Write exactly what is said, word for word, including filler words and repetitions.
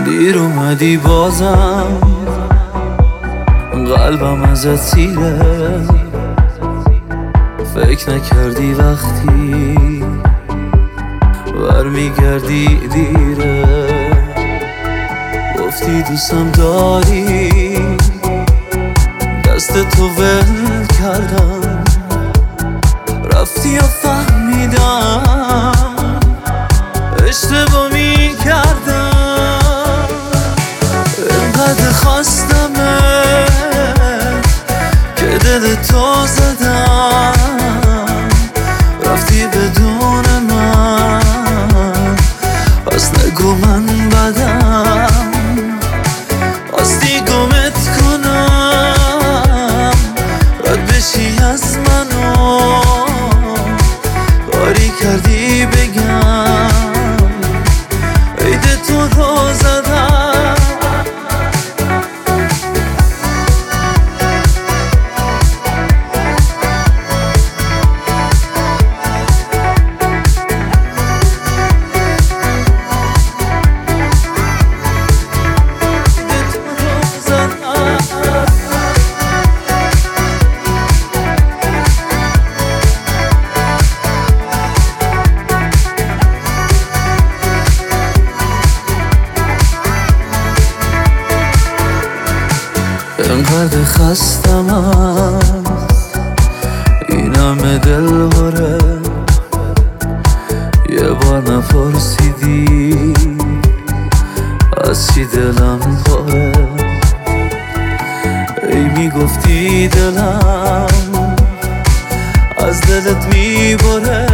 دیر اومدی بازم قلبم ازت سیره، فکر نکردی وقتی برمیگردی دیره. گفتی دوستم داری، دست تو ول کردم، رفتی و فهمیدم اشتباه می کردم. اینقدر خواستمه که دل تو زدم، رفتی بدون من، پس نگو من بدم. خواستی گمت کنم، رد بشی از منو، کاری کردی بگم عید تو رو زدم. اینقدر خستم است این همه دل باره، یه بار نپرسیدی از چی دلم پاره. ای میگفتی دلم از دلت میبره،